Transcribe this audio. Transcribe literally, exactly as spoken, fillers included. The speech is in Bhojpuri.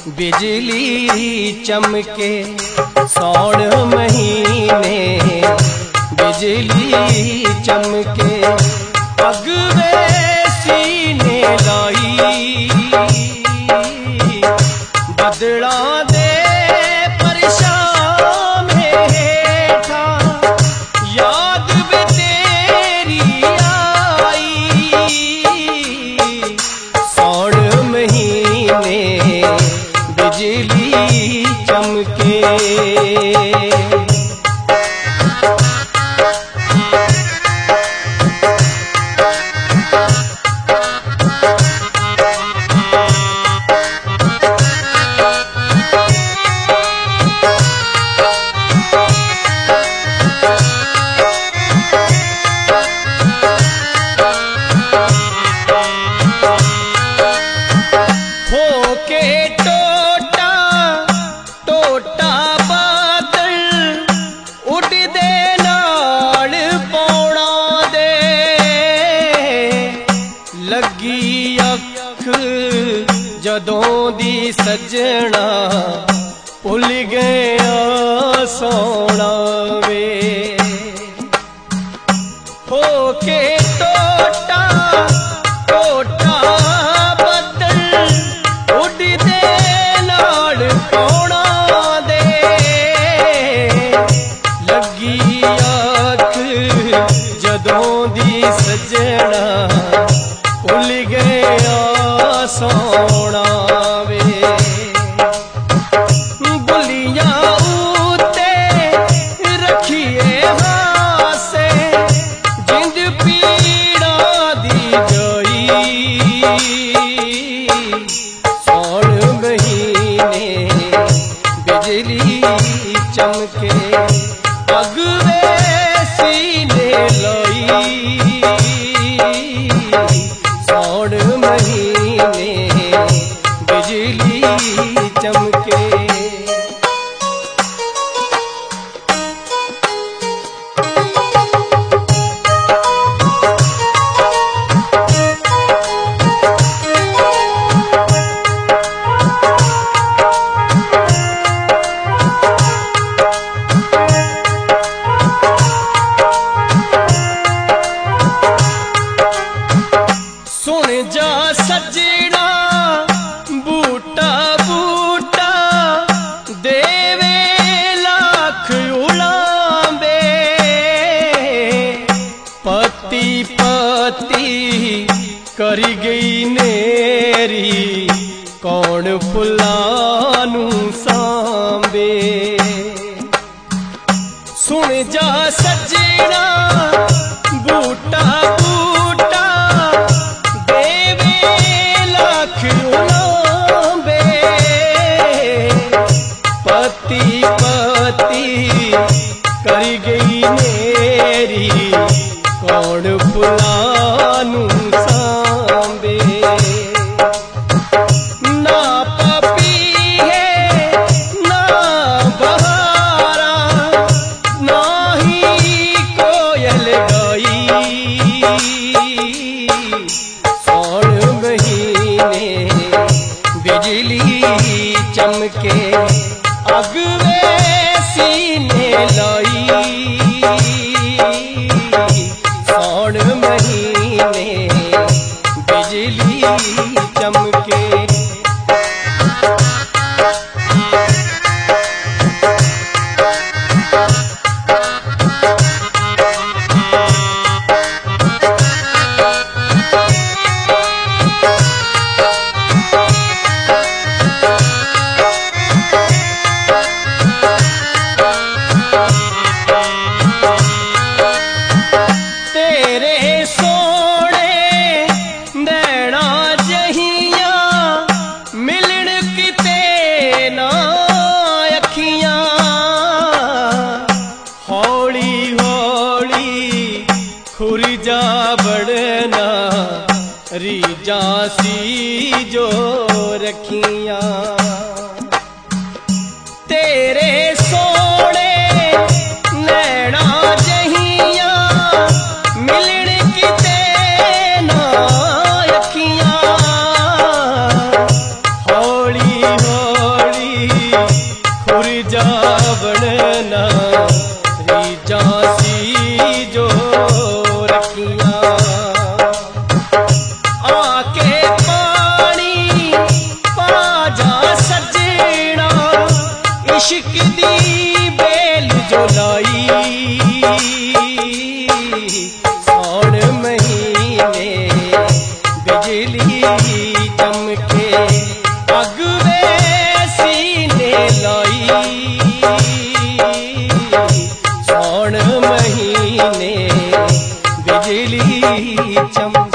बिजली चमके सौण महीने बिजली चमके अगवे सीने लाई बदला दे परछाम हेठा याद भी तेरी आई सौण महीने बिजली चमके। लगी अख जदों दी सजना भुल गया सोना वे होके टोटा टोटा बदल उड़दे नाल पौना दे लगी अख जदों दी सजना भुल गया सोना वे बुलियां उते रखिए हासे जिंद पीड़ा दी जोई सौण महीने बिजली चमके अगवे सीने लाई सौण महीने बिजली चमके। सुन जा सजना बूटा बूटा देवे लाख उड़ांबे पति पति करी गई नेरी कौन फुलानू सांबे सुन जा सजना बूटा बूटा पति पति करी गई मेरी कौन फुलानू सांबे ना पपी है ना बहारा ना ही कोयल गाई सौण महीने बिजली चमके अगवे सीने लाई सौण महीने बिजली चमके। खुरजा बड़ना रीजा सी जो रखिया तेरे सोने नैना जहिया मिलन किते ना अखियां हौली हो इश्क दी बेल जो लाई सौण महीने बिजली चमके अग वे सीने लाई सौण महीने बिजली चमके